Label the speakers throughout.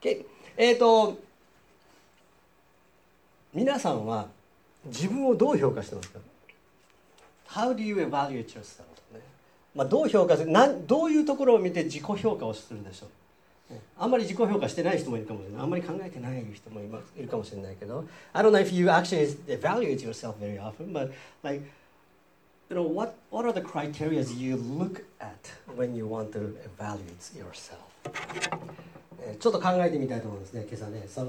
Speaker 1: 皆さんは自分をどう評価してますか？ How do you evaluate yourself? どう評価する、どういうところを見て自己評価をするでしょう。あんまり自己評価してない人もいるかもしれない。あんまり考えてない人もいるかもしれないけど、I don't know if you actually evaluate yourself very often, but like, you know, what are the criteria you look at when you want to evaluate yourself? ちょっと考えてみたいと思うんですね、今朝ね。So,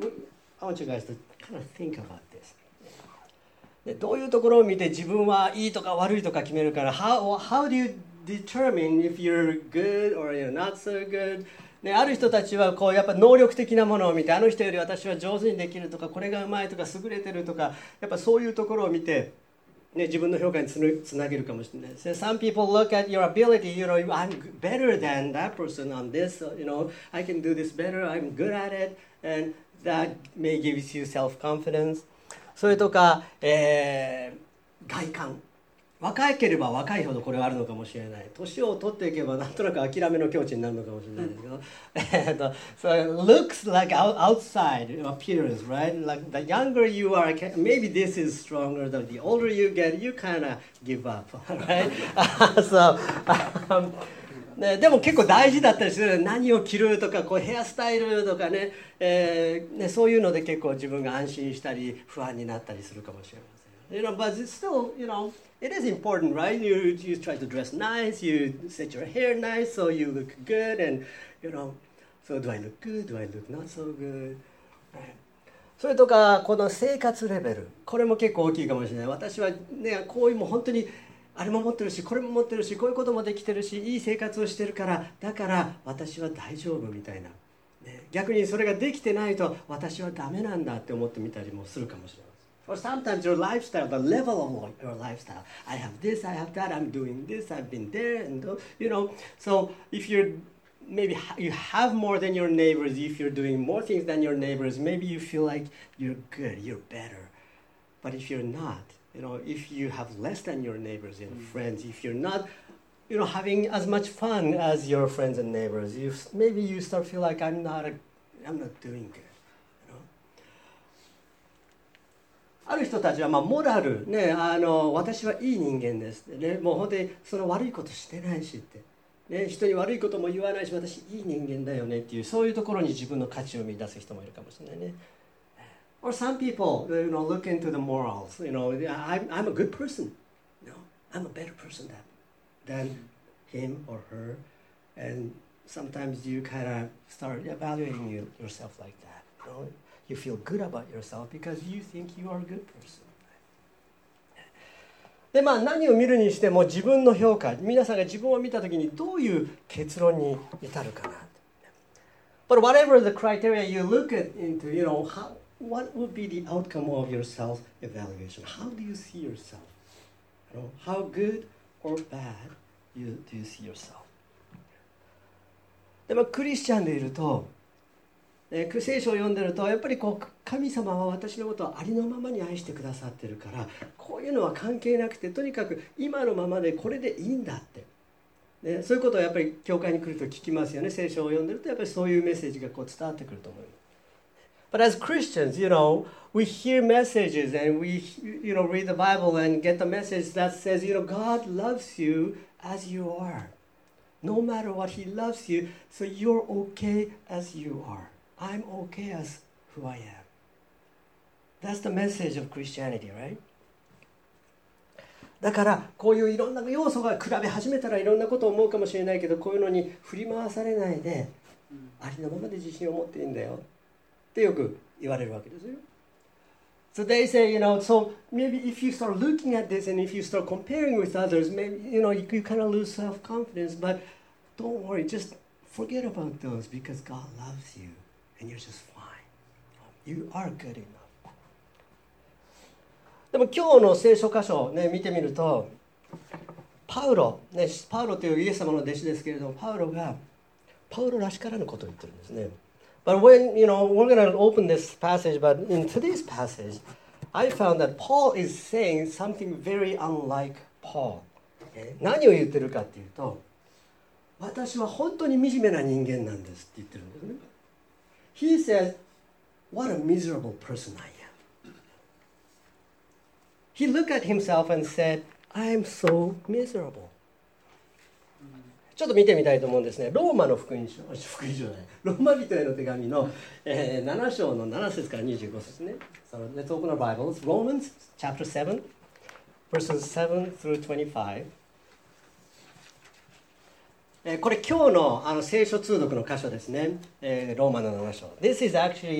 Speaker 1: I want you guys to kind of think about this. どういうところを見て自分はいいとか悪いとか決めるから、how do you determine if you're good or you're not so good? ね、ある人たちはこうやっぱ能力的なものを見て、あの人より私は上手にできるとか、これがうまいとか優れてるとか、やっぱそういうところを見て、ね、自分の評価につなげるかもしれない。So some people look at your ability, you know, I'm better than that person on this, you know, I can do this better, I'm good at it, and that may give you self-confidence. それとか、外観。若ければ若いほどこれはあるのかもしれない。年を取っていけばなんとなく諦めの境地になるのかもしれないですけど、so it looks like outside appearance, right? Like the younger you are, maybe this is stronger. The older you get, you kind of give up, right? So, ね、でも結構大事だったりする。何を着るとか、こうヘアスタイルとかね、ね、そういうので結構自分が安心したり不安になったりするかもしれません。You know, but it's still, you know, it is important, right? You try to dress nice, you set your hair nice so you look good, and, you know, so do I look good? Do I look not so good? Right. それとか、この生活レベル、これも結構大きいかもしれない。私はね、こういうもう本当にあれも持ってるし、これも持ってるし、こういうこともできてるし、いい生活をしてるから、だから私は大丈夫みたいな。ね、逆にそれができてないと、私はダメなんだって思ってみたりもするかもしれない。Or sometimes your lifestyle, the level of your lifestyle. I have this, I have that, I'm doing this, I've been there, and you know. So if you're maybe you have more than your neighbors, if you're doing more things than your neighbors, maybe you feel like you're good, you're better. But if you're not, you know, if you have less than your neighbors and friends, if you're not, you know, having as much fun as your friends and neighbors, maybe you start to feel like I'm not doing good. ある人たちはモラル、ね、私はいい人間ですって、ね、もう本当にその悪いことしてないしって、ね、人に悪いことも言わないし、私いい人間だよねっていう、そういうところに自分の価値を見出す人もいるかもしれないね。Or some people, you know, look into the morals. You know, I'm a good person. No, I'm a better person than him or her. And sometimes you kind of start evaluating yourself like that. You know? You feel good about yourself because you think you are a good person. で、何を見るにしても自分の評価、皆さんが自分を見たときにどういう結論に至るかな。But whatever the criteria you look into, you know, what would be the outcome of your self-evaluation? How do you see yourself? You know, how good or bad do you see yourself? で、クリスチャンでいると、聖書を読んでるとやっぱりこう神様は私のことをありのままに愛してくださってるから、こういうのは関係なくてとにかく今のままでこれでいいんだって、ね、そういうことをやっぱり教会に来ると聞きますよね。聖書を読んでるとやっぱりそういうメッセージがこう伝わってくると思います。But as Christians, you know, we hear messages and we, you know, read the Bible and get the message that says, you know, God loves you as you are. No matter what, He loves you, so you're okay as you are.I'm okay as who I am. That's the message of Christianity, right? だからこういういろんな要素が比べ始めたらいろんなことを思うかもしれないけど、こういうのに振り回されないで、ありのままで自信を持っていいんだよってよく言われるわけですよ。So they say, you know, so maybe if you start looking at this and if you start comparing with others, maybe, you know, you kind of lose self-confidence, but don't worry, just forget about those because God loves you.And you're just fine. You are good enough. でも今日の聖書箇所を、ね、見てみると、パウロというイエス様の弟子ですけれども、パウロらしからぬことを言ってるんですね。But when, you know, we're going to open this passage, but in today's passage, I found that Paul is saying something very unlike Paul. 何を言ってるかっていうと、私は本当に惨めな人間なんですって言ってるんですね。 He says, what a miserable person I am. He looked at himself and said, I am so miserable. ちょっと見てみたいと思うんですね。ローマの福音書じゃない。ローマ人への手紙の、7章の7節から25節ね。So let's open our Bibles. Romans chapter 7, verses 7 through 25. これ今日の聖書通読の箇所ですね。ローマの7章。This is actually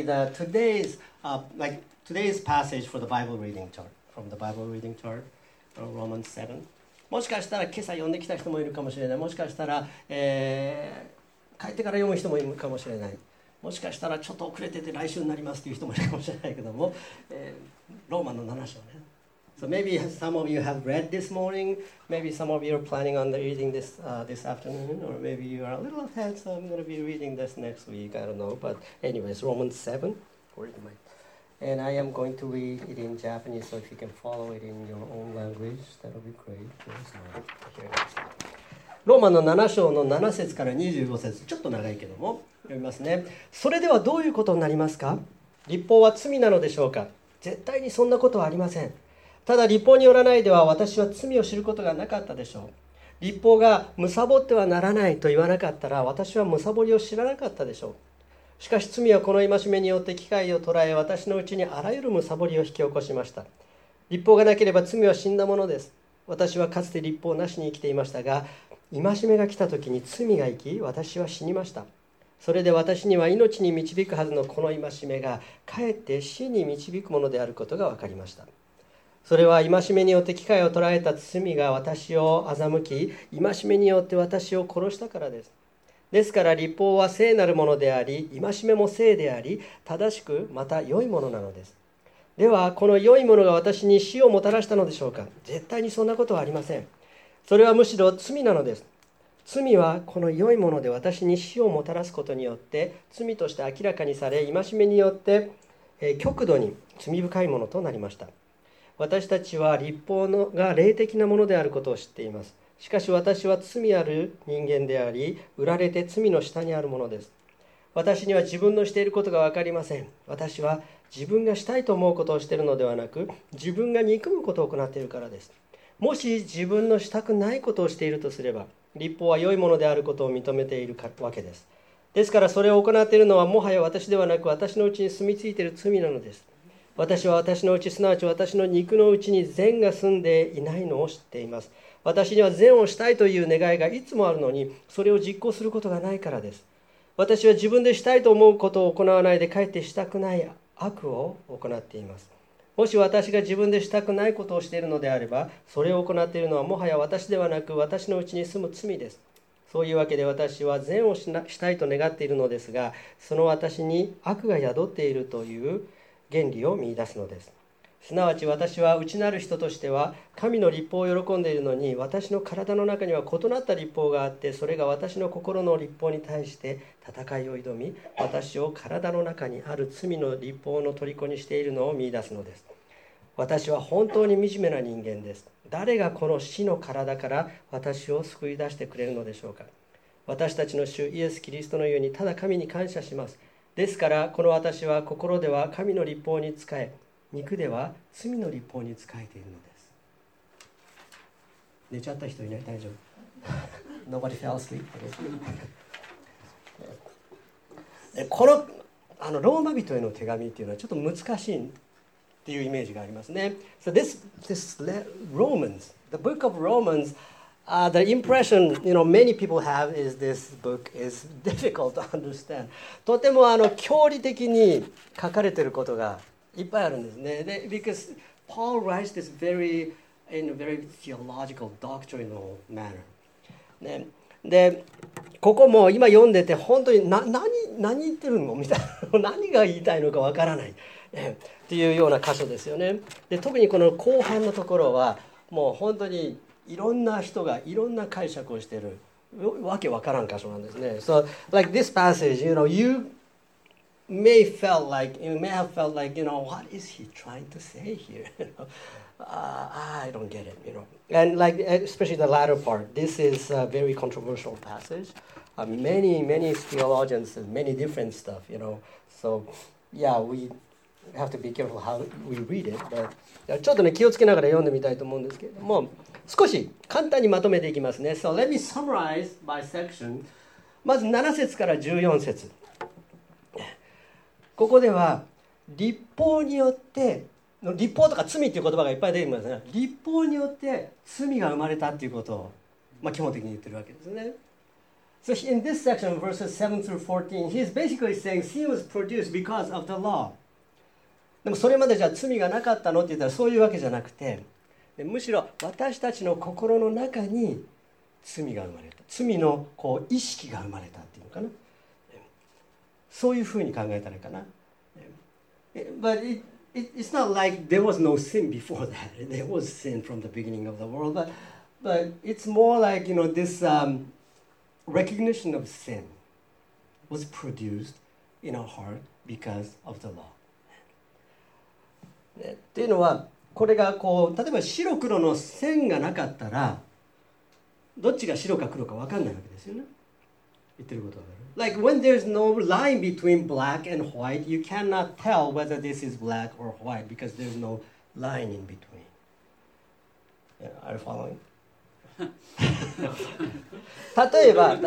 Speaker 1: today's passage for the Bible reading chart. From the Bible reading chart, Romans 7. もしかしたら今朝読んできた人もいるかもしれない。もしかしたら、帰ってから読む人もいるかもしれない。もしかしたらちょっと遅れてて来週になりますという人もいるかもしれないけども、ローマの7章ね。So maybe some of you have read this morning, maybe some of you are planning on reading this afternoon, or maybe you are a little ahead, so I'm going to be reading this next week, I don't know. But anyways, Romans 7, where is my... And I am going to read it in Japanese, so if you can follow it in your own language, that would be great. Here it is. ローマの7章の7節から25節、ちょっと長いけども読みますね。それではどういうことになりますか？律法は罪なのでしょうか？絶対にそんなことはありません。ただ律法によらないでは私は罪を知ることがなかったでしょう。律法が貪ってはならないと言わなかったら私は貪りを知らなかったでしょう。しかし罪はこの戒めによって機会を捉え私のうちにあらゆる貪りを引き起こしました。律法がなければ罪は死んだものです。私はかつて律法なしに生きていましたが、戒めが来た時に罪が生き私は死にました。それで私には命に導くはずのこの戒めがかえって死に導くものであることが分かりました。それは戒めによって機会を捉えた罪が私を欺き、戒めによって私を殺したからです。ですから律法は聖なるものであり、戒めも聖であり、正しくまた良いものなのです。ではこの良いものが私に死をもたらしたのでしょうか？絶対にそんなことはありません。それはむしろ罪なのです。罪はこの良いもので私に死をもたらすことによって罪として明らかにされ、戒めによって極度に罪深いものとなりました。私たちは律法が霊的なものであることを知っています。しかし私は罪ある人間であり、売られて罪の下にあるものです。私には自分のしていることが分かりません。私は自分がしたいと思うことをしているのではなく、自分が憎むことを行っているからです。もし自分のしたくないことをしているとすれば、律法は良いものであることを認めているわけです。ですからそれを行っているのはもはや私ではなく、私のうちに住み着いている罪なのです。私は私のうち、すなわち私の肉のうちに善が住んでいないのを知っています。私には善をしたいという願いがいつもあるのに、それを実行することがないからです。私は自分でしたいと思うことを行わないで、かえってしたくない悪を行っています。もし私が自分でしたくないことをしているのであれば、それを行っているのはもはや私ではなく、私のうちに住む罪です。そういうわけで私は善をしたいと願っているのですが、その私に悪が宿っているという原理を見出すのです。すなわち私は内なる人としては神の律法を喜んでいるのに、私の体の中には異なった律法があって、それが私の心の律法に対して戦いを挑み、私を体の中にある罪の律法の虜にしているのを見出すのです。私は本当に惨めな人間です。誰がこの死の体から私を救い出してくれるのでしょうか？私たちの主イエス・キリストのようにただ神に感謝します。ですからこの私は心では神の律法に仕え、肉では罪の律法に仕えているのです。寝ちゃった人いない？大丈夫？ Nobody fell asleep? このローマ人への手紙っていうのはちょっと難しいっていうイメージがありますね。So this Romans, the book of Romans, the impression many people have is this book is difficult to understand. とても教理的に書かれていることがいっぱいあるんですね。で because Paul writes this in a very theological, doctrinal manner. ね、でここも今読んでて本当に何言ってるのみたいな何が言いたいのかわからないっていうような箇所ですよね。で特にこの後半のところはもう本当にいろんな人がいろんな解釈をしているわけわからん箇所なんですね。So like this passage, you may have felt like, what is he trying to say here? I don't get it, And like especially the latter part, this is a very controversial passage. many theologians and many different stuff, So, yeah, we have to be careful how we read it. But ちょっとね、気をつけながら読んでみたいと思うんですけれども、少し簡単にまとめていきますね。So, let me summarize by section. まず7節から14節。ここでは、律法によって、律法とか罪っていう言葉がいっぱい出てきますが、律法によって罪が生まれたっていうことを、基本的に言ってるわけですね。So in this section, verses 7 through 14, he's basically saying sin was produced because of the law. でもそれまでじゃあ罪がなかったのって言ったらそういうわけじゃなくて、むしろ私たちの心の中に罪が生まれた。罪の意識が生まれたっていうのかな。そういうふうに考えたらいいかな。But it's not like there was no sin before that. There was sin from the beginning of the world. But it's more like, this recognition of sin was produced in our heart because of the law. っていうのは、これが例えば白黒の線がなかったら、どっちが白か黒か分かんないわけですよね。言ってることわかる？ Like when there's no line between black and white, you cannot tell whether this is black or white because there's no line in between. Yeah, are you following? 例えば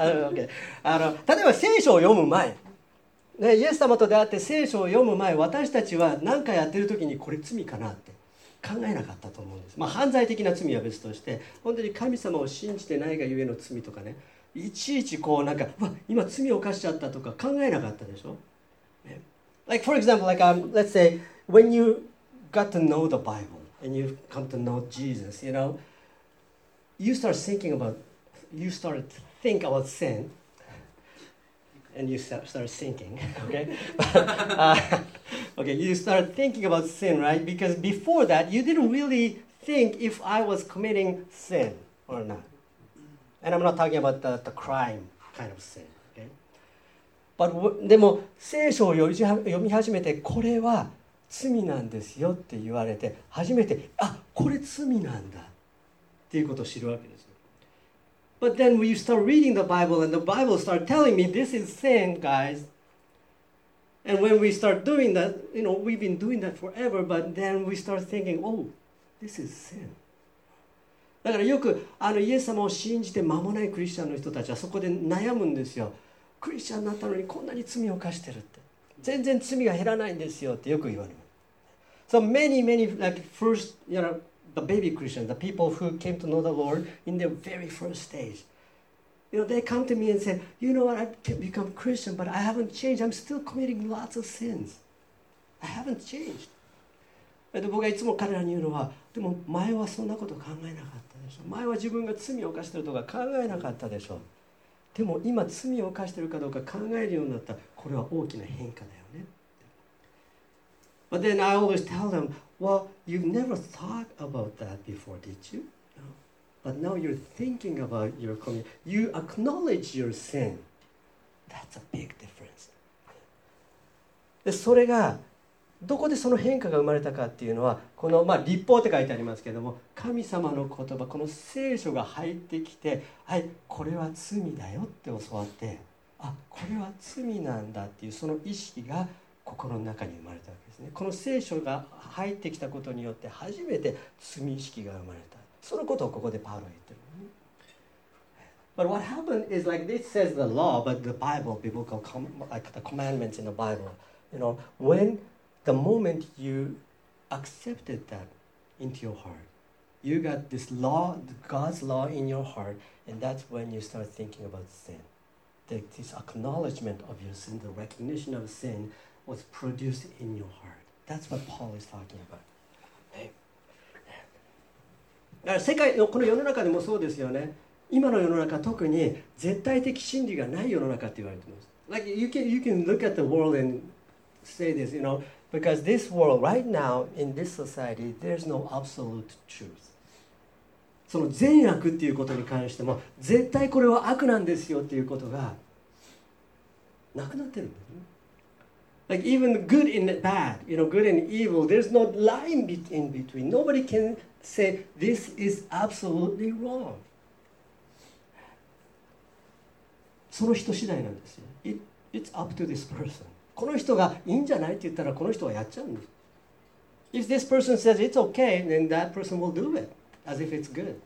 Speaker 1: 聖書を読む前、ね、イエス様と出会って聖書を読む前、私たちは何かやってる時にこれ罪かなって考えなかったと思うんです。犯罪的な罪は別として、本当に神様を信じてないがゆえの罪とかね、いちいち今罪を犯しちゃったとか考えなかったでしょ。Like for example, let's say when you got to know the Bible and you come to know Jesus, you start to think about sin, and you start thinking, okay? Okay, you start thinking about sin, right? Because before that, you didn't really think if I was committing sin or not. And I'm not talking about the crime kind of sin, okay? But でも聖書を読み始めて、これは罪なんですよって言われて、初めて、これ罪なんだっていうことを知るわけです。But then when you start reading the Bible and the Bible start telling me this is sin, guys. And when we start doing that, we've been doing that forever, but then we start thinking, oh, this is sin. だからよくイエス様を信じて間もないクリスチャンの人たちはそこで悩むんですよ。クリスチャンになったのにこんなに罪を犯してるって。全然罪が減らないんですよってよく言われます。So many, like first, the baby Christians, the people who came to know the Lord in their very first stage. They come to me and say, what, I've become Christian, but I haven't changed. I'm still committing lots of sins. I haven't changed. で僕がいつも彼らに言うのは、でも前はそんなこと考えなかったでしょ。前は自分が罪を犯しているとか考えなかったでしょ。でも今罪を犯しているかどうか考えるようになった。これは大きな変化だよね。But then I always tell them, well, you've never thought about that before, did you? No. But now you're thinking about your commitment. You acknowledge your sin. That's a big difference. でそれがどこでその変化が生まれたかっていうのは、この律法って書いてありますけども、神様の言葉、この聖書が入ってきて、はい、これは罪だよって教わって、これは罪なんだっていうその意識が心の中に生まれたわけですね。この聖書が入ってきたことによって初めて罪意識が生まれた。そのことをここでパウロは言ってる。But what happened is like this says the law, but the Bible, biblical, like the commandments in the Bible, when the moment you accepted that into your heart, you got this law, God's law in your heart, and that's when you start thinking about sin. This acknowledgement of your sin, the recognition of sin was produced in your heart. That's what Paul is talking about. だから世界のこの世の中でもそうですよね。今の世の中、特に絶対的真理がない世の中って言われています。Like you can look at the world and say this, because this world right now in this society, there's no absolute truth. その善悪っていうことに関しても、絶対これは悪なんですよっていうことがなくなってるんですね。Like even good and bad, good and evil, there's no line in between. Nobody can say this is absolutely wrong. その人次第なんですよ。It's up to this person。この人がいいんじゃないって言ったらこの人はやっちゃうんです。If this person says it's okay, then that person will do it as if it's good。だ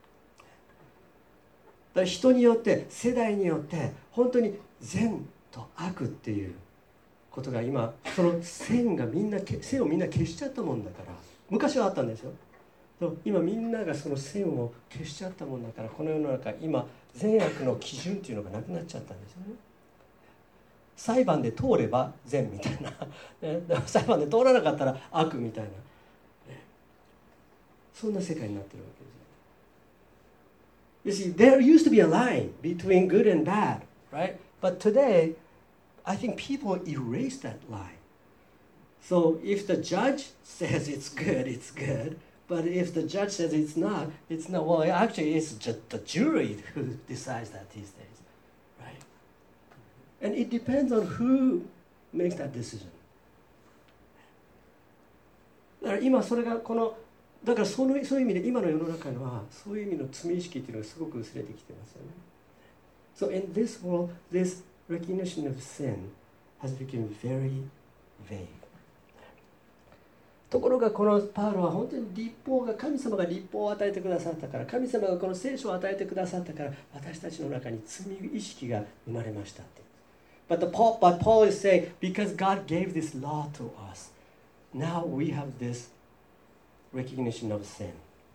Speaker 1: から人によって世代によって本当に善と悪っていうことが今その線をみんな消しちゃったもんだから、昔はあったんですよ。今みんながその線を消しちゃったもんだから、この世の中今善悪の基準っていうのがなくなっちゃったんですよね。裁判で通れば善みたいな、裁判で通らなかったら悪みたいな、そんな世界になってるわけです。You see, there used to be a line between good and bad, right? But today, I think people erase that line. So if the judge says it's good, it's good. But if the judge says it's not, it's not. Well, actually, it's just the jury who decides that these days, right? And it depends on who makes that decision. だから今それがだからそういう意味で今の世の中にはそういう意味の罪意識っていうのがすごく薄れてきてますよね。So in this world, this recognition of sin has become very vague. ところがこのパウロは本当に神様が立法を与えてくださったから、神様がこの聖書を与えてくださったから、私たちの中に罪意識が生まれましたって。But Paul is saying, because God gave this law to us, now we have this recognition of sin.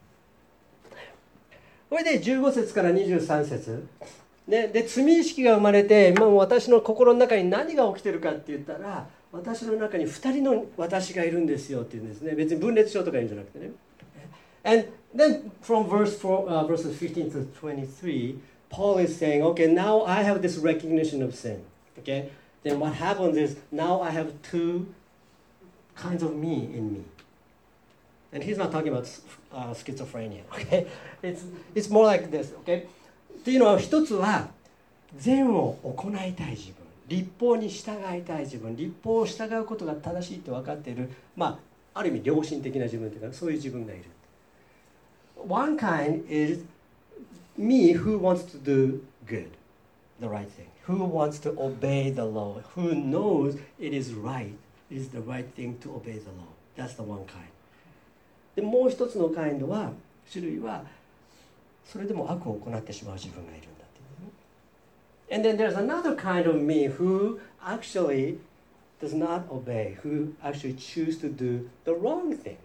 Speaker 1: これで15節から23節、ね、で罪意識が生まれて、もう私の心の中に何が起きてるかって言ったら、私の中に2人の私がいるんですよっていうんですね。別に分裂症とか言うんじゃなくてね。And then from verses 15 to 23, Paul is saying, okay, now I have this recognition of sin. Okay? Then what happens is, now I have two kinds of me in me. And he's not talking about schizophrenia. Okay? It's more like this. Okay? っていうのは、一つは善を行いたい自分、律法に従いたい自分、律法を従うことが正しいって分かっている、ある意味良心的な自分というか、そういう自分がいる。One kind is me who wants to do good, the right thing, who wants to obey the law, who knows it is right, it is the right thing to obey the law. That's the one kind. でもう一つの種類はそれでも悪を行ってしまう自分がいるんだっていうね。And then there's another kind of me who actually does not obey, who actually choose to do the wrong thing.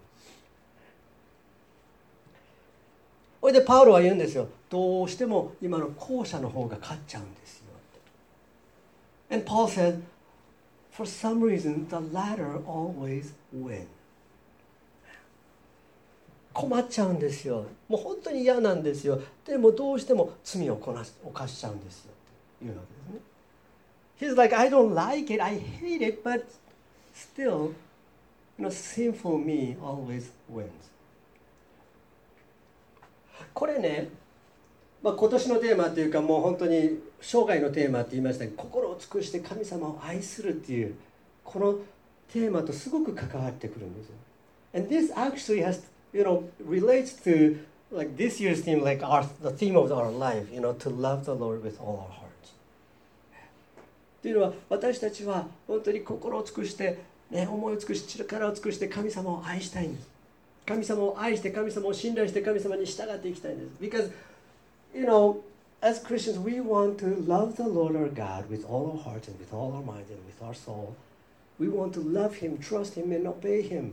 Speaker 1: それでパウロは言うんですよ。どうしても今の後者の方が勝っちゃうんですよって。And Paul said, for some reason, the latter always win. 困っちゃうんですよ。もう本当に嫌なんですよ。でもどうしても罪を犯しちゃうんですよっていうわけですね。He's like, I don't like it, I hate it, but still, sinful me always wins. これね、今年のテーマというか、もう本当に生涯のテーマって言いましたけど、心を尽くして神様を愛するっていうこのテーマとすごく関わってくるんですよ。And this actually relates to like this year's theme, like the theme of our life, to love the Lord with all our hearts. というのは、私たちは本当に心を尽くして、思いを尽くし、力を尽くして神様を愛したいんです。神様を愛して、神様を信頼して、神様に従っていきたいんです。Because, as Christians, we want to love the Lord our God with all our hearts and with all our minds and with our soul. We want to love Him, trust Him, and obey Him.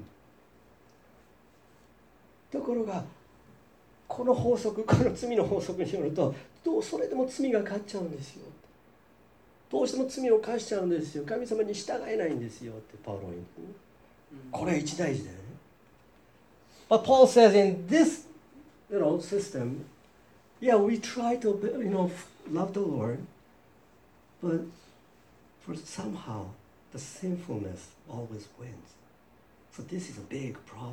Speaker 1: ところが、この罪の法則によると、それでも罪が勝っちゃうんですよ。どうしても罪を犯しちゃうんですよ。神様に従えないんですよってパウロは言うんですね。これは一大事だよね。But Paul says in this, system, yeah, we try to, love the Lord, but for somehow the sinfulness always wins. So this is a big problem.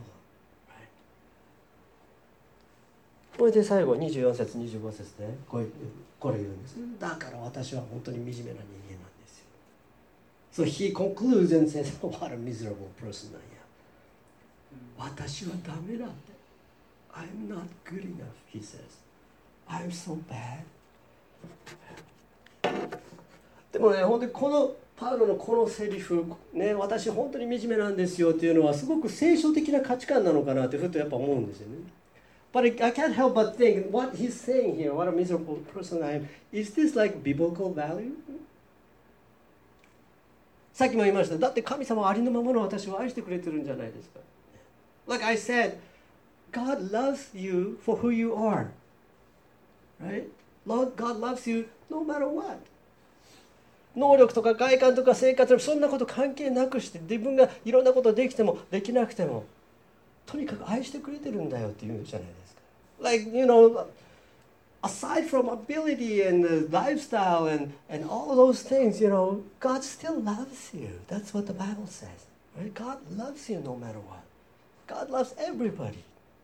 Speaker 1: これで最後24節25節でこれ言うんです。だから私は本当に惨めな人間なんですよ。So he concludes and says, what a miserable person I am. 私はダメだって。I'm not good enough, he says. I'm so bad. でもね、本当にこのパウロのこのセリフ、ね、私本当に惨めなんですよっていうのはすごく聖書的な価値観なのかなってふとやっぱ思うんですよね。But I can't help but think what he's saying here, what a miserable person I am, is this like biblical value? さっきも言いました。だって神様はありのままの私を愛してくれてるんじゃないですか。Like I said, God loves you for who you are. Right? God loves you no matter what. 能力とか外観とか生活そんなこと関係なくして自分がいろんなことできてもできなくてもとにかく愛してくれてるんだよって言うじゃないですか。Like, aside from ability and the lifestyle and all those things, God still loves you. That's what the Bible says. Right? God loves you no matter what. God loves everybody.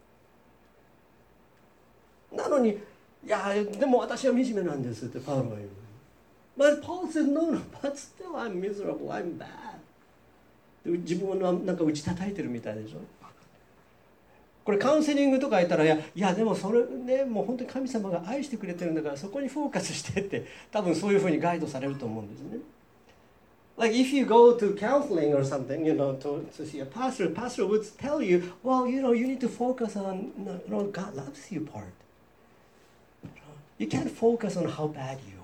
Speaker 1: なのに、いや、でも私は惨めなんですってパウロは言う。But Paul says, no, but still I'm miserable, I'm bad. 自分をなんか打ち叩いてるみたいでしょ。これカウンセリングとか言ったら、いやでもそれね、もう本当に神様が愛してくれてるんだからそこにフォーカスしてって多分そういうふうにガイドされると思うんですね。Like if you go to counseling or something, to see a pastor would tell you, well, you need to focus on, God loves you part. You can't focus on how bad you are.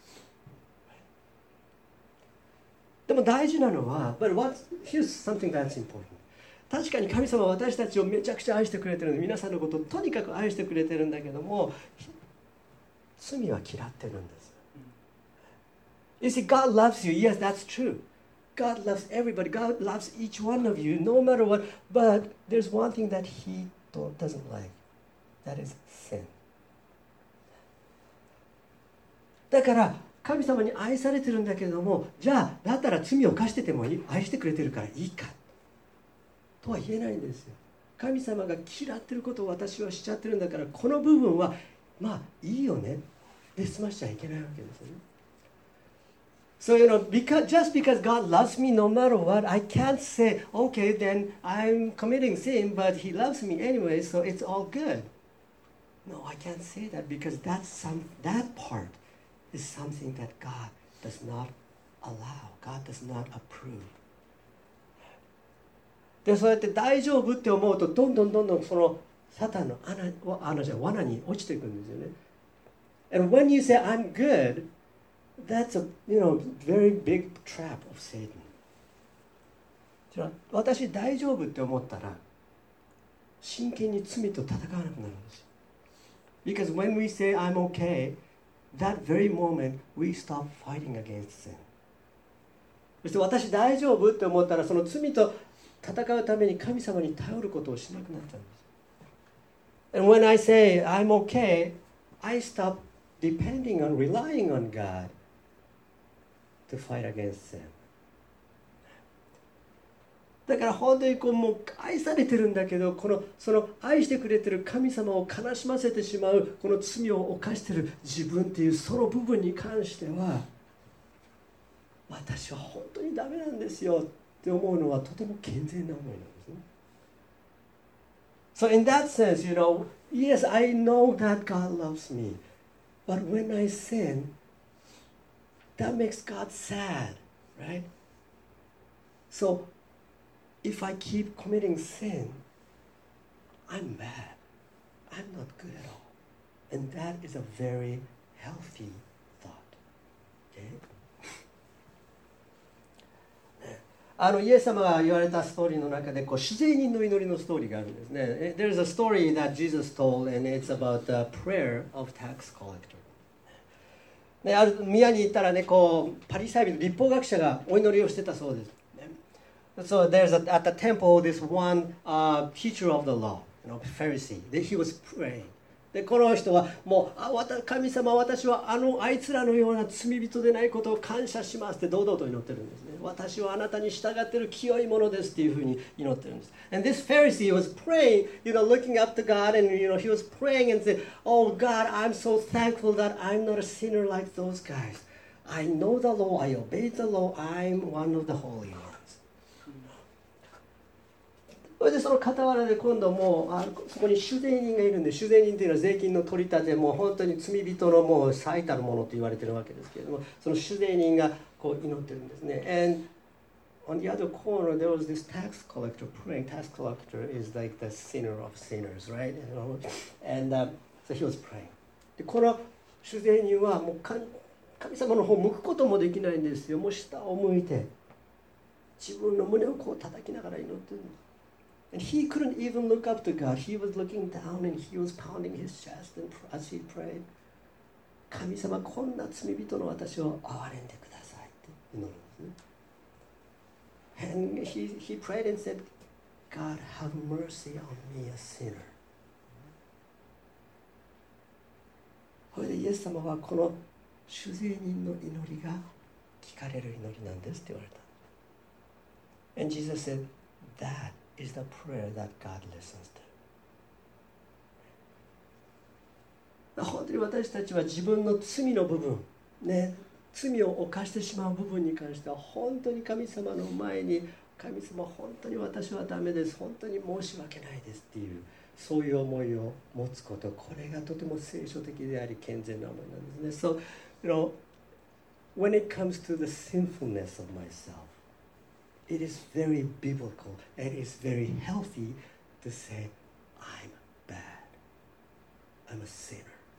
Speaker 1: でも大事なのは、but here's something that's important. 確かに神様は私たちをめちゃくちゃ愛してくれてるので、皆さんのことをとにかく愛してくれてるんだけども、罪は嫌ってるんです。You see, God loves you. Yes, that's true. God loves everybody. God loves each one of you, no matter what. But there's one thing that He doesn't like. That is sin. だから神様に愛されてるんだけれども、じゃあだったら罪を犯してても愛してくれてるからいいかとは言えないんですよ。神様が嫌ってることを私はしちゃってるんだから、この部分はまあいいよねで済ましちゃいけないわけですよね。So, just because God loves me no matter what, I can't say, okay, then I'm committing sin, but He loves me anyway, so it's all good. No, I can't say that because that part is something that God does not allow. God does not approve. で、そうやって大丈夫って思うと、どんどんそのサタンの罠に落ちていくんですよね。And when you say, I'm good,That's a very big trap of Satan. 私大丈夫って思ったら真剣に罪と戦わなくなるんですよ。Because when we say I'm okay, that very moment we stop fighting against sin. そして私大丈夫って思ったらその罪と戦うために神様に頼ることをしなくなっちゃうんです。And when I say I'm okay, I stop depending on, relying on God.To fight against sin. だから本当にもう愛されてるんだけど、その愛してくれてる神様を悲しませてしまうこの罪を犯してる自分っていうその部分に関しては、私は本当にダメなんですよって思うのはとても健全な思いなんですね。So in that sense, yes, I know that God loves me, but when I sin,That makes God sad, right? So, if I keep committing sin, I'm bad. I'm not good at all. And that is a very healthy thought. Okay? イエス様が言われたストーリーの中で自然人の祈りのストーリーがあるんですね。There's a story that Jesus told, and it's about the prayer of tax collector.ね、ある宮に行ったらね、パリサイ人立法学者がお祈りをしてたそうです、ね。So there's at the temple this one teacher of the law, Pharisee. He was praying. でこの人はもう神様、私はあいつらのような罪人でないことを感謝しますって堂々と祈ってるんですね。私はあなたに従っている清いものですっていうふうに祈ってるんです。And this Pharisee was praying, looking up to God, and he was praying and said, "Oh God, I'm so thankful that I'm not a sinner like those guys. I know the law, I obey the law, I'm one of the holy ones." それでその傍らで今度もうそこに主税人がいるんで、主税人というのは税金の取り立て、もう本当に罪人のもう最たるものと言われているわけですけれども、その主税人がこう祈ってるんですね。And on the other corner there was this tax collector praying. Tax collector is like the sinner of sinners, right? And so he was praying. でこの主税人はもう神様の方を向くこともできないんですよ。もう下を向いて自分の胸をこう叩きながら祈ってるんです。And he couldn't even look up to God. He was looking down and he was pounding his chest as he prayed. 神様、こんな罪人の私を憐れんでくださいって祈るんですね。And he prayed and said, God, have mercy on me, a sinner. それでイエス様はこの主税人の祈りが聞かれる祈りなんですって言われた。And Jesus said, that is the prayer that God listens to. 本当に私たちは自分の罪の部分、ね、罪を犯してしまう部分に関しては本当に神様の前に、神様本当に私はダメです、本当に申し訳ないですっていう、そういう思いを持つこと、これがとても聖書的であり健全な思いなんですね。So, when it comes to the sinfulness of myself, it is very biblical and it is very healthy to say, I'm bad. I'm a sinner.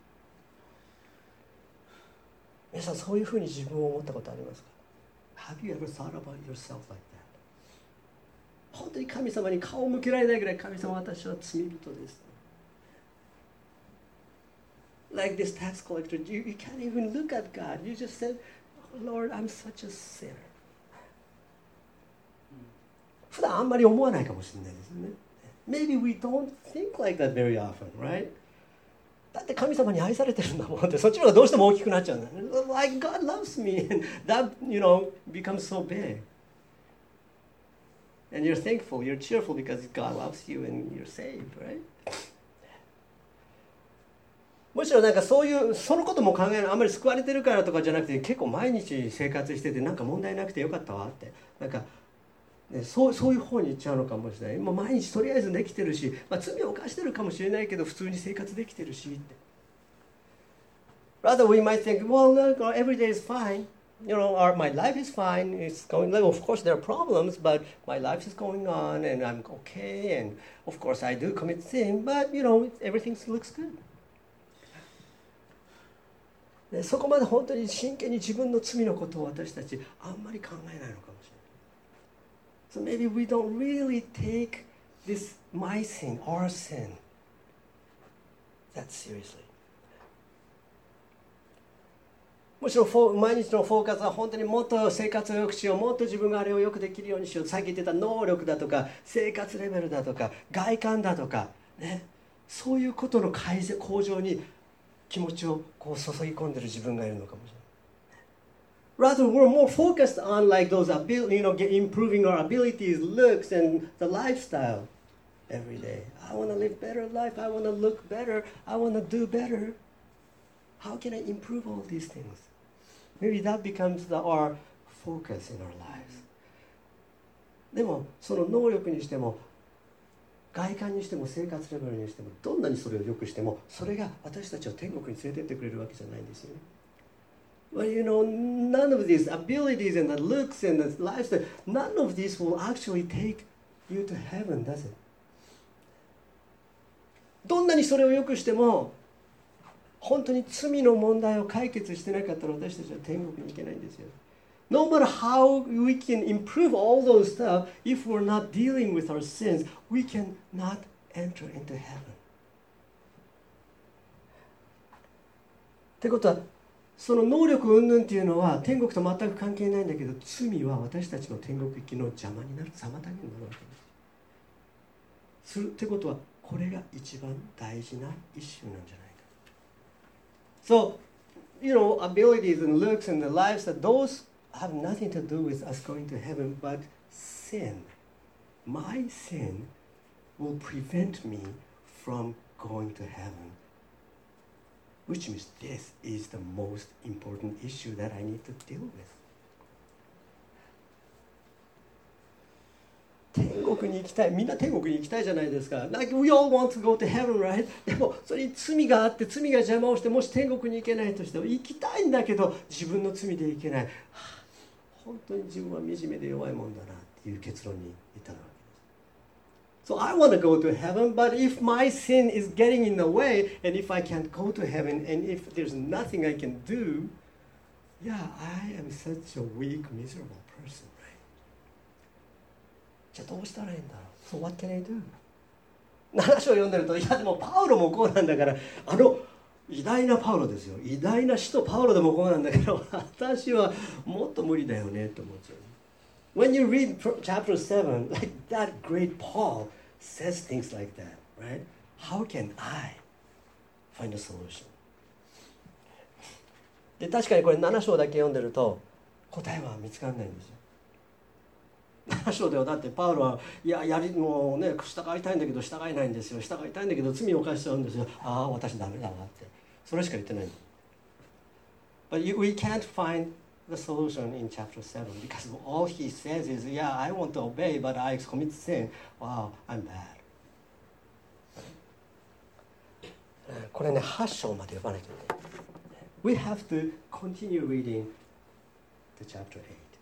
Speaker 1: 皆さん、そういうふうに自分を思ったことありますか？ Have you ever thought about yourself like that? 本当に神様に顔を向けられないぐらい、神様、私は罪人です。Like this tax collector, you can't even look at God. You just said, Lord, I'm such a sinner. 普段あんまり思わないかもしれないですね。Maybe we don't think like that very often, right? だって神様に愛されてるんだもんって、そっちの方がどうしても大きくなっちゃうんだよね。Like God loves me, and that, becomes so big. And you're thankful, you're cheerful because God loves you and you're saved, right? むしろなんかそういうそのことも考えない、あんまり救われてるからとかじゃなくて、結構毎日生活しててなんか問題なくてよかったわって、なんかそういう方に行っちゃうのかもしれない。もう毎日とりあえずできてるし、罪を犯してるかもしれないけど普通に生活できてるしって。Rather we might think, well, every day is fine. My life is fine. It's going. Of course, there are problems, but my life is going on, and I'm okay. And of course, I do commit sin, but everything looks good. そこまで本当に真剣に自分の罪のことを私たちあんまり考えないのかもしれない。So maybe we don't really take this my sin, our sin, that seriously. むしろ毎日のフォーカスは本当にもっと生活を良くしよう、もっと自分があれをよくできるようにしよう、さっき言ってた能力だとか生活レベルだとか外観だとか、ね、そういうことの向上に気持ちをこう注ぎ込んでる自分がいるのかもしれない。Rather, we're more focused on like those improving our abilities, looks, and the lifestyle every day. I want to live better life. I want to look better. I want to do better. How can I improve all these things? Maybe that becomes our focus in our lives. でも、その能力にしても、外観にしても生活レベルにしても、どんなにそれを良くしても、それが私たちを天国に連れてってくれるわけじゃないんですよね。Well, none of these abilities and the looks and the lifestyle, none of these will actually take you to heaven, does it? どんなにそれを良くしても、本当に罪の問題を解決してなかったら私たちは天国に行けないんですよ。No matter how we can improve all those stuff, if we're not dealing with our sins, we cannot enter into heaven. ってことは、その能力云々っていうのは天国と全く関係ないんだけど、罪は私たちの天国行きの邪魔になる、妨げになるわけです。ってことは、これが一番大事なイシューなんじゃないか。So, abilities and looks and the lives, those have nothing to do with us going to heaven, but sin. My sin will prevent me from going to heaven.Which means this is the most important issue that I need to deal with. 天国国に行きたい、みんな天国に行きたいじゃないですか。Like we all want to go to heaven, right? でもそれに罪があって罪が邪魔をして、もし天国に行けないとしても行きたいんだけど自分の罪で行けない、本当に自分は惨めで弱いもんだなっていう結論に至るわけです。So I want to go to heaven, but if my sin is getting in the way, and if I can't go to heaven, and if there's nothing I can do, yeah, I am such a weak, miserable person, right? じゃあどうしたらいいんだろう。So what can I do? 7章読んでると、いやでもパウロもこうなんだから、偉大なパウロですよ。偉大な使徒パウロでもこうなんだけど、私はもっと無理だよねと思っちゃう。When you read chapter 7, like that great Paul says things like that, right? How can I find a solution? で、確かにこれ7章だけ読んでると答えは見つからないんですよ。7章ではだってパウロはもうね、従いたいんだけど従えないんですよ。従いたいんだけど罪を犯しちゃうんですよ。ああ、私ダメだわってそれしか言ってない。But we can't find the solution in chapter 7 because all he says is, yeah, I want to obey, but I commit sin. Wow, I'm bad. これね、8章まで読まなきゃいけない。We have to continue reading the chapter 8.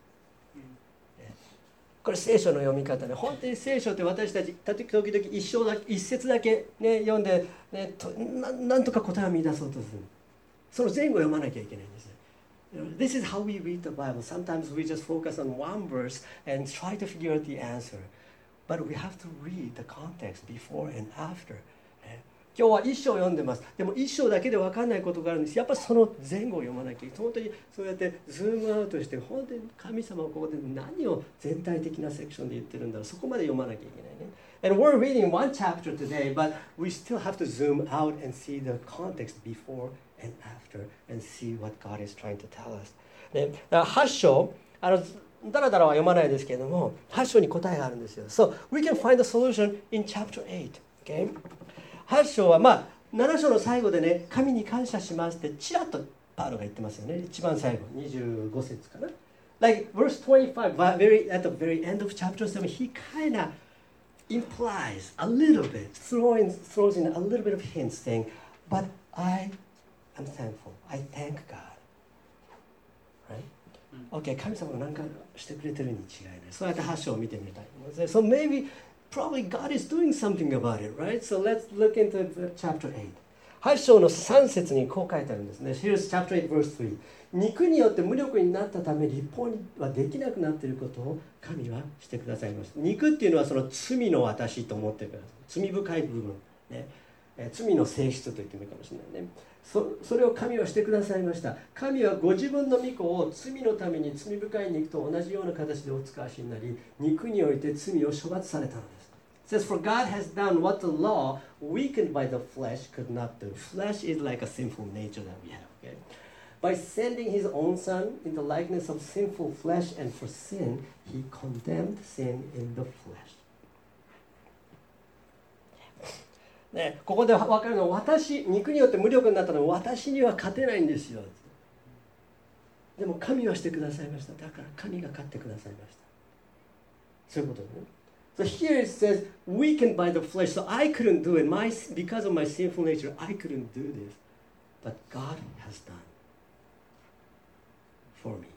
Speaker 1: これ聖書の読み方ね。本当に聖書って私たち時々一節だけ、ね、読んで、ね、なんとか答えを見出そうとする。その前後読まなきゃいけないんですね。This is how we read the Bible. Sometimes we just focus on one verse and try to figure out the answer. But we have to read the context before and after. 今日は一章読んでます。でも一章だけで分かんないことがあるんです。やっぱりその前後を読まなきゃいけない。本当にそうやってズームアウトして本当に神様はここで何を全体的なセクションで言ってるんだろう。そこまで読まなきゃいけないね。And we're reading one chapter today, but we still have to zoom out and see the context before and after and see what God is trying to tell us. ね、だから8章、だらだらは読まないですけれども、8章に答えがあるんですよ。So we can find the solution in chapter 8. Okay? 8章は7章の最後でね、神に感謝しますってちらっとパウロが言ってますよね。一番最後、25節かな。Like verse 25, at the very end of chapter 7, he kind of implies a little bit, throws in a little bit of hint saying, but I am thankful. I thank God. Right? Okay, 神様が何かしてくれてるに違いない。そうやって8章を見てみたい。So maybe...Probably God is doing something about it, right? So let's look into chapter 8. 8章の3節にこう書いてあるんですね。Here's chapter 8 verse 3. 肉によって無力になったため立法はできなくなっていることを神はしてくださいました。肉っていうのはその罪の私と思ってください。罪深い部分、ね、罪の性質と言ってもいいかもしれないね。それを神はしてくださいました。神はご自分の御子を罪のために罪深い肉と同じような形でお使わしになり、肉において罪を処罰されたのです。It says, for God has done what the law, weakened by the flesh, could not do. Flesh is like a sinful nature that we have. Okay? By sending his own son in the likeness of sinful flesh, and for sin, he condemned sin in the flesh. ね、ここで分かるのは肉によって無力になったのは私には勝てないんですよ。でも神はしてくださいました。だから神が勝ってくださいました。そういうことね。So here it says, weakened by the flesh. So I couldn't do it. Because of my sinful nature, I couldn't do this. But God has done for me.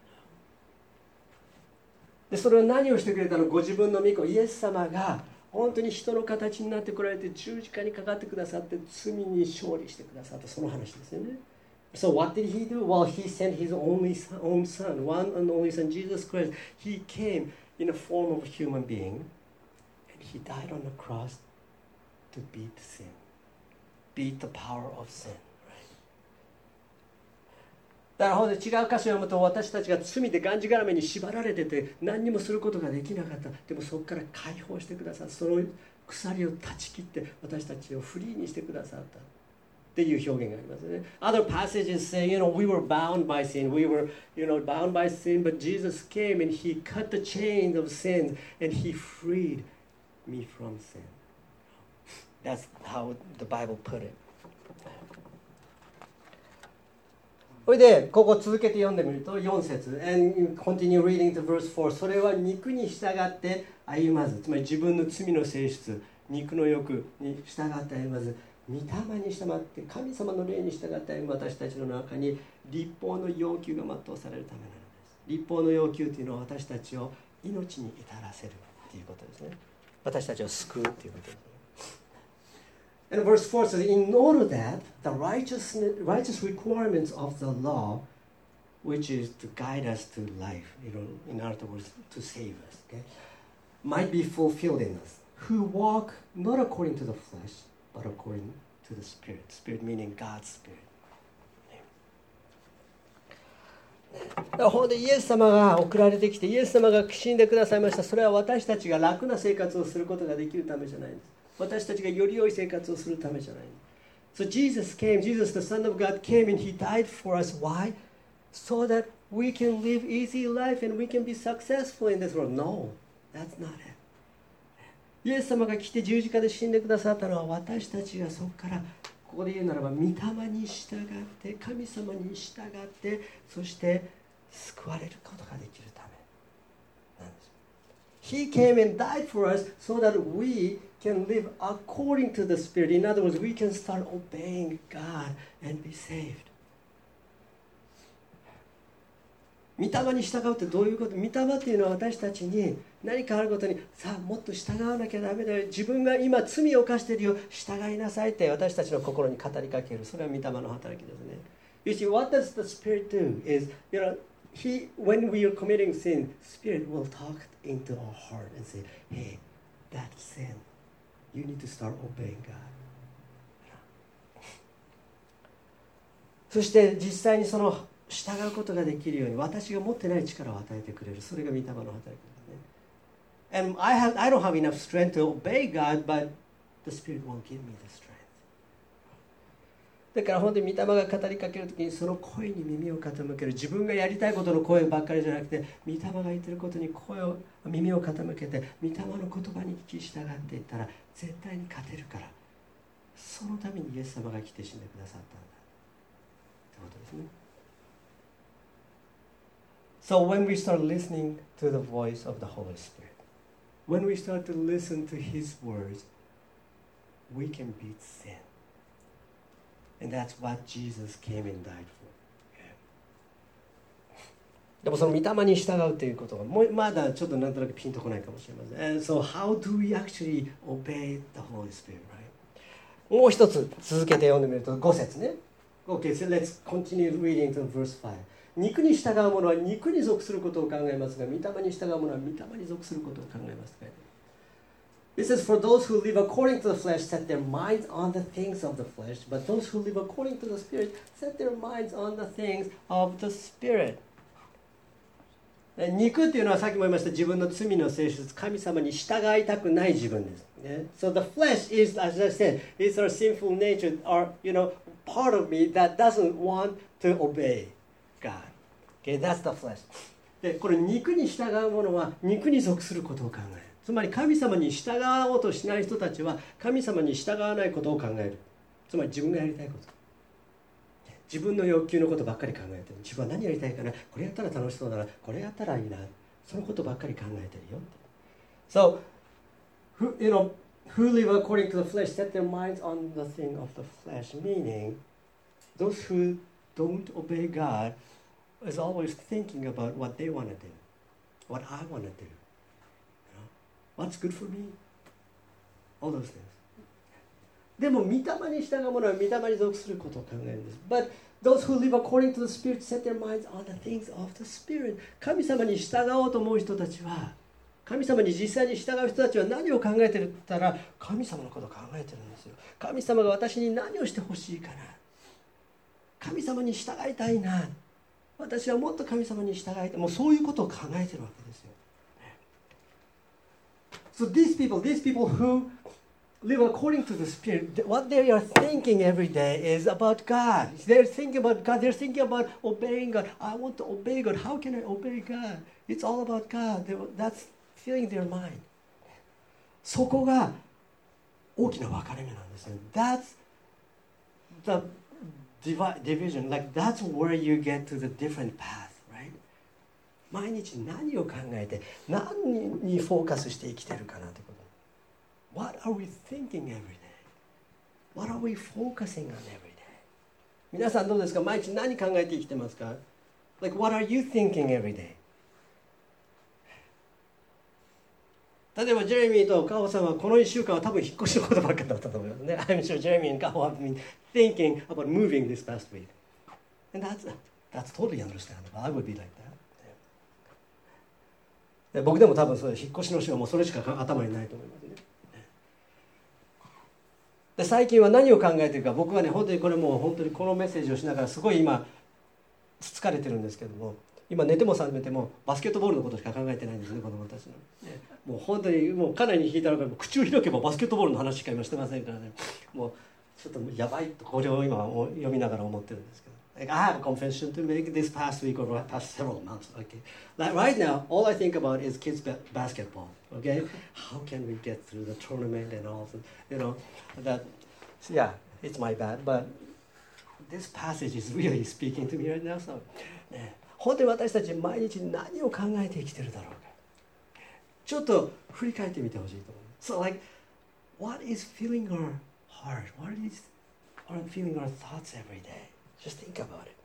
Speaker 1: で、それは何をしてくれたの？ご自分の御子、イエス様が本当に人の形になってこられて十字架にかかってくださって罪に勝利してくださったその話ですよね。So what did he do? Well, he sent his own son, one and only son, Jesus Christ. He came in the form of a human being, and he died on the cross to beat sin, beat the power of sin, right? だからほんで違う箇所を読むと私たちが罪でがんじがらめに縛られてて何にもすることができなかった。でもそこから解放してくださった。その鎖を断ち切って私たちをフリーにしてくださった。っていう表現がありますね。Other passages say, we were bound by sin. We were, bound by sin, but Jesus came and he cut the chains of sin and he freed me from sin. That's how the Bible put it. それでここ続けて読んでみると4節 And continue reading to verse 4それは肉に従って歩まずつまり自分の罪の性質肉の欲に従って歩まず御霊に従って神様の霊に従って歩む私たちの中に律法の要求が全うされるためなのです。律法の要求というのは私たちを命に至らせるということですね。私たちを救うということですね。And verse 4 says, In order that the righteous requirements of the law, which is to guide us to life, in other words, to save us, okay, might be fulfilled in us, who walk not according to the flesh, but according to the Spirit. Spirit meaning God's Spirit. 本当にイエス様が送られてきてイエス様が死んでくださいました。それは私たちが楽な生活をすることができるためじゃないんです。私たちがより良い生活をするためじゃない。So Jesus came, Jesus the Son of God came and He died for us. Why? So that we can live easy life and we can be successful in this world. No, that's not it. イエス様が来て十字架で死んでくださったのは私たちがそこからここで言うならば御霊に従って神様に従ってそして救われることができるためなんです。He came and died for us so that we can live according to the Spirit. In other words, we can start obeying God and be saved. 御霊に従うってどういうこと？御霊っていうのは私たちに何かあることにさあもっと従わなきゃダメだよ。自分が今罪を犯しているよ。従いなさいって私たちの心に語りかける。それは御霊の働きですね。You see, what does the Spirit do is, when we are committing sin, Spirit will talk into our heart and say, hey, that's sin. You need to start obeying God. そして実際にその従うことができるように私が持ってない力を与えてくれる。それが御霊の働きですね。And I don't have enough strength to obey God, but the Spirit will give me the strength. だから本当に御霊が語りかけるときにその声に耳を傾ける。自分がやりたいことの声ばっかりじゃなくて御霊が言ってることに耳を傾けて御霊の言葉に聞き従っていったら絶対に勝てるから、そのためにイエス様が来て死んでくださったんだってことですね。So when we start listening to the voice of the Holy Spirit, when we start to listen to His words, we can beat sin. And that's what Jesus came and died for. でもその御霊に従うということがまだちょっとなんとなくピンとこないかもしれません。And so how do we actually obey the Holy Spirit, right? もう一つ続けて読んでみると5節ね。Okay, so let's continue reading to verse 5. 肉に従う者は肉に属することを考えますが、御霊に従う者は御霊に属することを考えます。It says, For those who live according to the flesh set their minds on the things of the flesh, but those who live according to the Spirit set their minds on the things of the Spirit. 肉っていうのはさっきも言いました自分の罪の性質、神様に従いたくない自分です。So the flesh is, as I said, is our sinful nature, or part of me that doesn't want to obey God. Okay, that's the flesh. で、これ肉に従う者は肉に属することを考える。つまり神様に従おうとしない人たちは神様に従わないことを考える。つまり自分がやりたいこと。自分の欲求のことばっかり考えてる。自分は何やりたいかな、これやったら楽しそうだな、これやったらいいな、そのことばっかり考えてるよ。So, who live according to the flesh set their minds on the thing of the flesh, meaning those who don't obey God is always thinking about what they want to do, what I want to do, what's good for me, all those things. でも御霊に従う者は御霊に属することを考えるんです。But those who live according to the Spirit set their minds on the things of the Spirit. 神様に従おうと思う人たちは、神様に実際に従う人たちは何を考えてるって言ったら、神様のことを考えてるんですよ。神様が私に何をしてほしいかな。神様に従いたいな。私はもっと神様に従いたい。もうそういうことを考えてるわけですよ。So these people who live according to the Spirit, what they are thinking every day is about God. They're thinking about God. They're thinking about obeying God. I want to obey God. How can I obey God? It's all about God. That's filling their mind. そこが大きな分かれ目なんですね。That's the division, like that's where you get to the different path, right? 毎日何を考えて何にフォーカスして生きてるかなってこと。What are we thinking every day? What are we focusing on every day? 皆さんどうですか？毎日何考えて生きてますか？ Like what are you thinking every day? 例えばジェレミーとカホさんはこの1週間は多分引っ越しのことばっかりだったと思いますね。I'm sure Jeremy and Kaho have been thinking about moving this past week. And that's totally understandable. I would be like that. で僕でも多分それ引っ越しの週はもうそれしか頭にないと思いますね。で最近は何を考えているか、僕はね本当にこれもう本当にこのメッセージをしながらすごい今疲れてるんですけども、今寝ても覚めてもバスケットボールのことしか考えてないんですね、子供たちの、ね、もう本当にもうかなり引いたのが口を開けばバスケットボールの話しか今してませんからね、もうちょっとやばいとこれを今読みながら思ってるんですけど。Like I have a confession to make this past week or past several months. Okay, like right now, all I think about is kids basketball. Okay, how can we get through the tournament and all? That. Yeah, it's my bad, but this passage is really speaking to me right now. So, ね、本当に私たち毎日何を考えて生きてるだろうか。ちょっと振り返ってみてほしいと思う。So, like, what is filling our heart? What is filling our thoughts every day?Just think about it.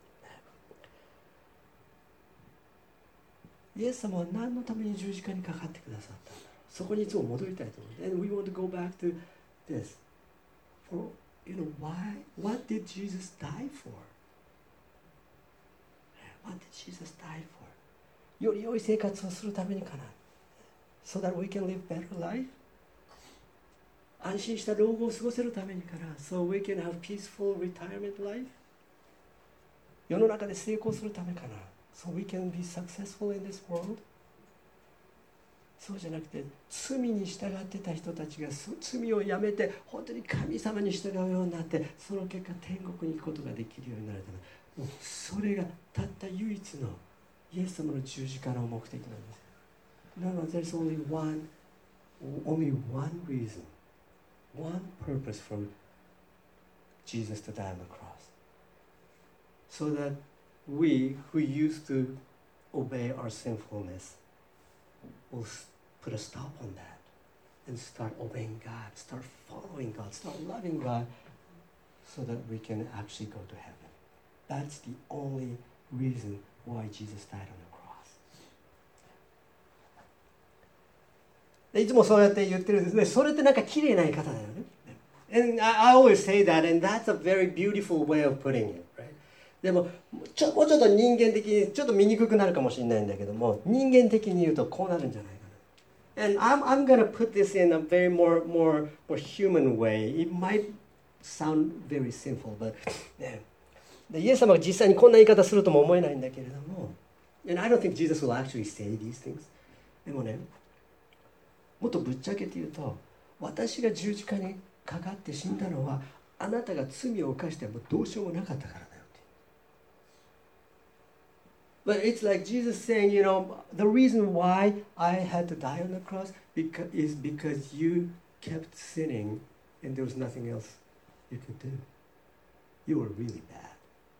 Speaker 1: イエス様は何のために十字架にかかってくださったんだろう。そこにいつも戻りたいと思う。And we want to go back to this. For, why? What did Jesus die for? What did Jesus die for? より良い生活をするためにかな。So that we can live better life? 安心した老後を過ごせるためにかな。So we can have peaceful retirement life?世の中で成功するためかな。So we can be successful in this world? そうじゃなくて、罪に従ってた人たちが罪をやめて本当に神様に従うようになって、その結果天国に行くことができるようになるため、もうそれがたった唯一のイエス様の十字架の目的なんです。なので、there's only one reason, one purpose for Jesus to die on the cross.So that we who used to obey our sinfulness will put a stop on that and start obeying God, start following God, start loving God, so that we can actually go to heaven. That's the only reason why Jesus died on the cross. でいつもそうやって言ってるんですね。それってなんか綺麗な言い方だよね。And I always say that, and that's a very beautiful way of putting it, right?でももうちょっと人間的にちょっと見にくくなるかもしれないんだけども、人間的に言うとこうなるんじゃないかな。And I'm gonna put this in a very more human way. It might sound very simple, but ね、でイエス様が実際にこんな言い方するとも思えないんだけれども、and I don't think Jesus will actually say these things. でもね、もっとぶっちゃけて言うと、私が十字架にかかって死んだのはあなたが罪を犯してもどうしようもなかったからだ。But it's like Jesus saying, the reason why I had to die on the cross is because you kept sinning and there was nothing else you could do. You were really bad.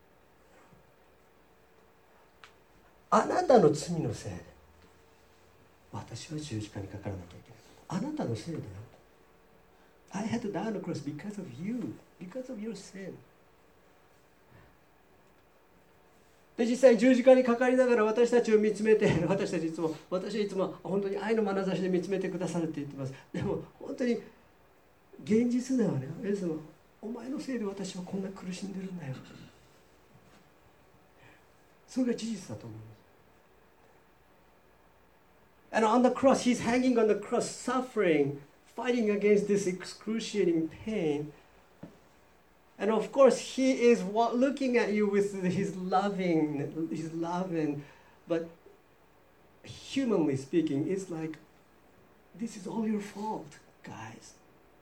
Speaker 1: あなたの罪のせいで私は十字架にかからなきゃいけない。あなたのせいだよ。I had to die on the cross because of you, because of your sin.で実際十字架にかかりながら私たちを見つめて、私はいつも本当に愛の眼差しで見つめてくださるって言ってます。でも本当に現実ではね、イエス様、お前のせいで私はこんな苦しんでるんだよ。それが事実だと思います。And on the cross, he's hanging on the cross, suffering, fighting against this excruciating pain.And of course, he is looking at you with his love, but humanly speaking, it's like, this is all your fault, guys.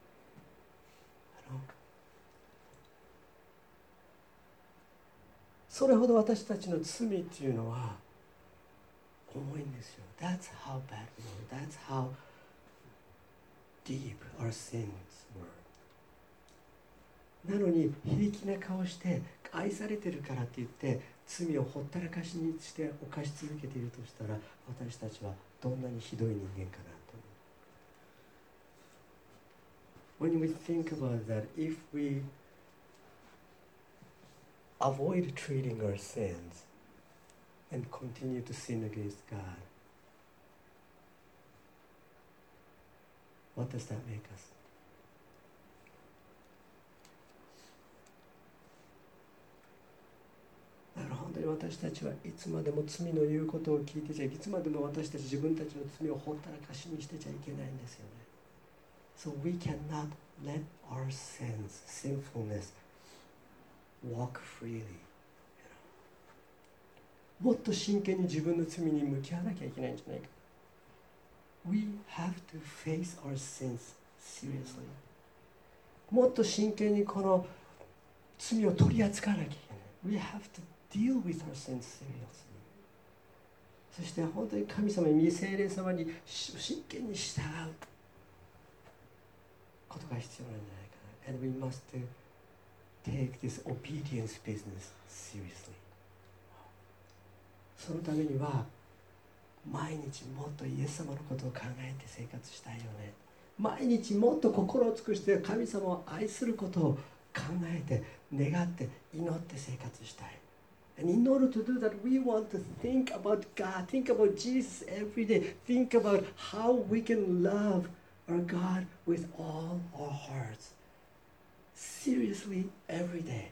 Speaker 1: それほど私たちの罪っていうのは重いんですよ。That's how bad we are. That's how deep our sins were. なのに平気な顔して愛されてるからって言って罪をほったらかしにして犯し続けているとしたら、私たちはどんなにひどい人間かなと。When we think about that, if we avoid treating our sins and continue to sin against God, what does that make us? だから本当に私たちはいつまでも罪の言うことを聞いてちゃいつまでも私たち自分たちの罪をほったらかしにしてちゃいけないんですよね。So we cannot let our sins, sinfulness, walk freely. もっと真剣に自分の罪に向き合わなきゃいけないんじゃないか。We have to face our sins seriously. もっと真剣にこの罪を取り扱わなきゃいけない。We have to deal with our sins seriously. そして本当に神様に、聖霊様に真剣に従うことが必要なんじゃないかな。And we must take this obedience business seriously. そのためには毎日もっとイエス様のことを考えて生活したいよね。毎日もっと心を尽くして神様を愛することを考えて願って祈って生活したい。And in order to do that, we want to think about God, think about Jesus every day, think about how we can love our God with all our hearts. Seriously, every day.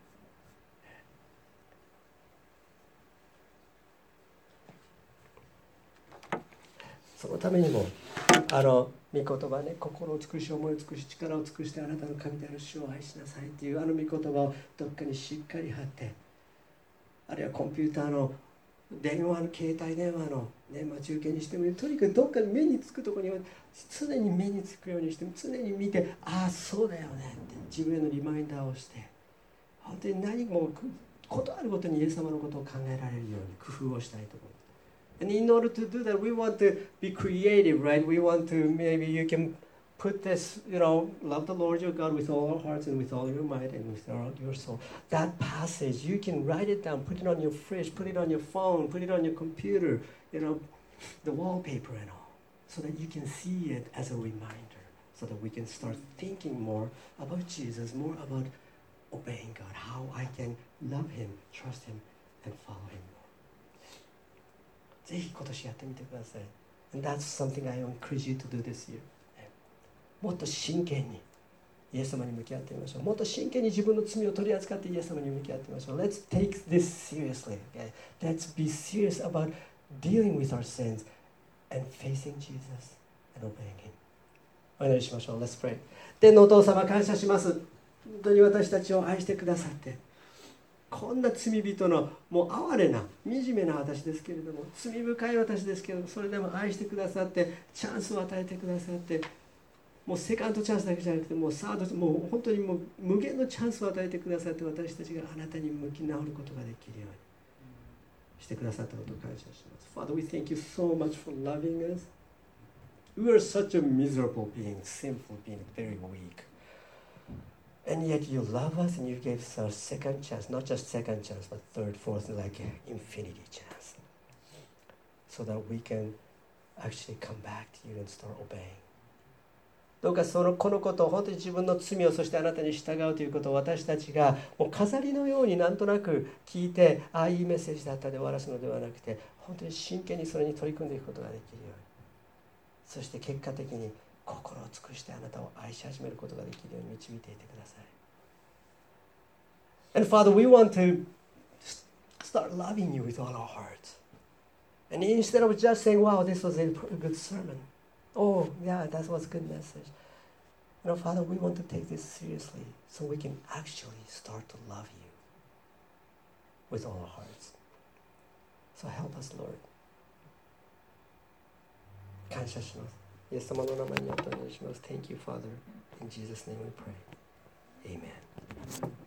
Speaker 1: そのためにも御言葉ね、心を尽くし思いを尽くし力を尽くしてあなたの神である主を愛しなさいっていう御言葉をどっかにしっかり貼って、あるいはコンピューターの電話の携帯電話の、ね、待ち受けにしてもとにかくどっかに目につくところには常に目につくようにして常に見て、ああそうだよねって自分へのリマインダーをして、本当に何もことあるごとにイエス様のことを考えられるように工夫をしたいと思います。And in order to do that, we want to be creative, right? We want to, maybe you can put this, love the Lord your God with all your hearts and with all your might and with all your soul. That passage, you can write it down, put it on your fridge, put it on your phone, put it on your computer, the wallpaper and all, so that you can see it as a reminder, so that we can start thinking more about Jesus, more about obeying God, how I can love Him, trust Him, and follow Him more. ぜひ今年やってみてください。And that's something I encourage you to do this year. もっと真剣にイエス様に向き合ってみましょう。もっと真剣に自分の罪を取り扱ってイエス様に向き合ってみましょう。Let's take this seriously. Okay? Let's be serious about dealing with our sins and facing Jesus and obeying Him. お祈りしましょう。Let's pray. 天のお父様、感謝します。本当に私たちを愛してくださって、こんな罪人のもう哀れな惨めな私ですけれども、罪深い私ですけれども、それでも愛してくださってチャンスを与えてくださって、もうセカンドチャンスだけじゃなくてもうサード、もう本当にもう無限のチャンスを与えてくださって、私たちがあなたに向き直ることができるようにしてくださったことを感謝します。Father, we thank you so much for loving us. We are such a miserable being, sinful being, very weak.And yet you love us and you gave us a second chance, not just second chance, but third, fourth, like infinity chance. So that we can actually come back to you and start obeying. どうかこのことを本当に自分の罪をそしてあなたに従うということを私たちがもう飾りのようになんとなく聞いて、ああいいメッセージだったで終わらすのではなくて、本当に真剣にそれに取り組んでいくことができるように、そして結果的に心を尽くしてあなたを愛し始めることができるように導いていてください。And Father, we want to start loving you with all our hearts. And instead of just saying, wow, this was a good sermon. Oh, yeah, that was a good message. Father, we want to take this seriously so we can actually start to love you with all our hearts. So help us, Lord. 感謝します。イエス様の名前にお願いします。Thank you, Father. In Jesus' name we pray. Amen.